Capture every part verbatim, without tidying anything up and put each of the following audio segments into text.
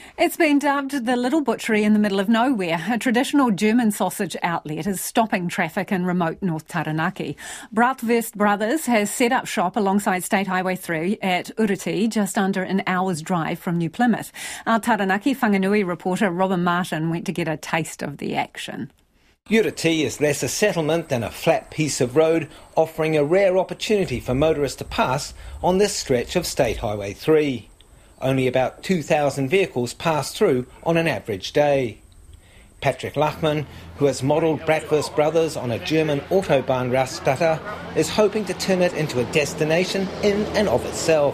It's been dubbed the Little Butchery in the middle of nowhere. A traditional German sausage outlet is stopping traffic in remote North Taranaki. Bratwurst Brothers has set up shop alongside State Highway three at Uriti, just under an hour's drive from New Plymouth. Our Taranaki Whanganui reporter Robin Martin went to get a taste of the action. Uriti is less a settlement than a flat piece of road, offering a rare opportunity for motorists to pass on this stretch of State Highway three. Only about two thousand vehicles pass through on an average day. Patrick Lachman, who has modelled Bratwurst Brothers on a German Autobahnraststätte, is hoping to turn it into a destination in and of itself.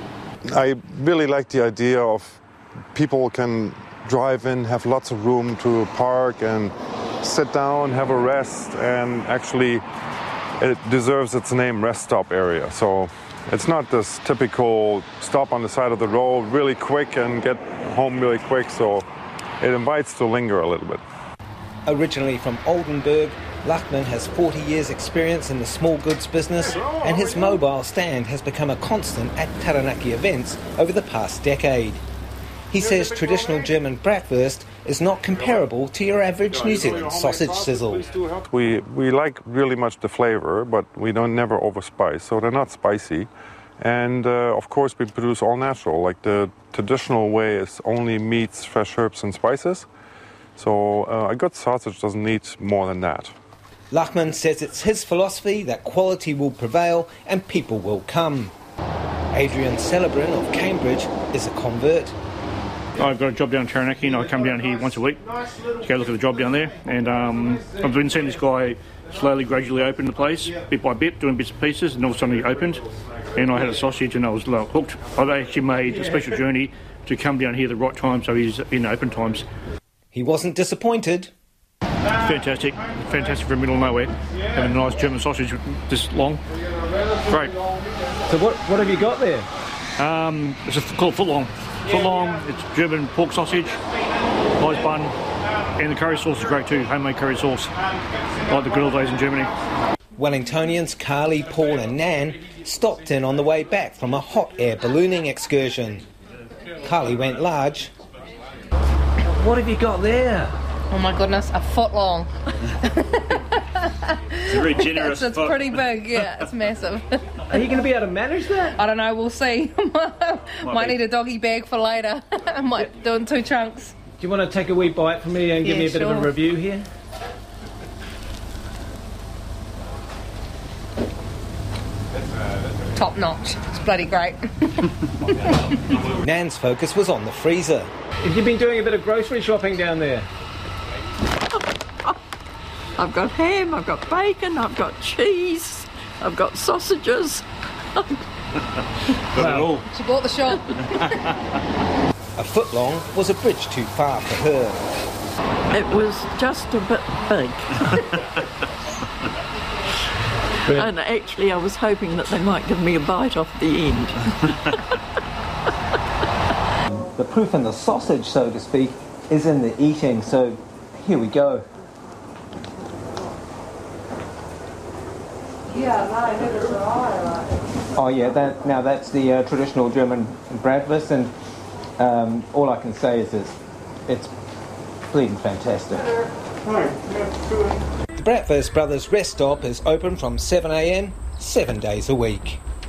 I really like the idea of people can drive in, have lots of room to park and sit down, have a rest, and actually it deserves its name, rest stop area. So it's not this typical stop on the side of the road, really quick and get home really quick, so it invites to linger a little bit. Originally from Oldenburg, Lachman has forty years experience in the small goods business, and his mobile stand has become a constant at Taranaki events over the past decade. He says traditional German bratwurst is not comparable to your average New Zealand sausage sizzle. We we like really much the flavour, but we don't never overspice, so they're not spicy. And uh, of course we produce all natural, like the traditional way is only meats, fresh herbs and spices. So uh, a good sausage doesn't need more than that. Lachman says it's his philosophy that quality will prevail and people will come. Adrian Celebrin of Cambridge is a convert. I've got a job down in Taranaki and I come down here once a week to go look at the job down there, and um, I've been seeing this guy slowly, gradually open the place, bit by bit, doing bits and pieces, and all of a sudden he opened and I had a sausage and I was like, hooked. I've actually made a special journey to come down here at the right time so he's in open times. He wasn't disappointed. Fantastic, fantastic for the middle of nowhere, having a nice German sausage this long, great. So what, what have you got there? Um, it's a, called footlong. Footlong, it's German pork sausage, nice bun, and the curry sauce is great too, homemade curry sauce, like the good old days in Germany. Wellingtonians Carly, Paul and Nan stopped in on the way back from a hot air ballooning excursion. Carly went large. What have you got there? Oh my goodness, a foot long. It's a very generous It's, it's foot. pretty big, yeah, it's massive. Are you going to be able to manage that? I don't know, we'll see. Might need a doggy bag for later. I might do it in two chunks. Do you want to take a wee bite from me and give Yeah, me a bit sure. of a review here? Top notch. It's bloody great. Nan's focus was on the freezer. Have you been doing a bit of grocery shopping down there? I've got ham, I've got bacon, I've got cheese, I've got sausages. Got it all. She bought the shop. A footlong was a bridge too far for her. It was just a bit big. And actually I was hoping that they might give me a bite off the end. The proof in the sausage, so to speak, is in the eating, so here we go. Oh yeah, that, now that's the uh, traditional German bratwurst, and um, all I can say is it's, it's bleeding fantastic. The Bratwurst Brothers rest stop is open from seven a m, seven days a week.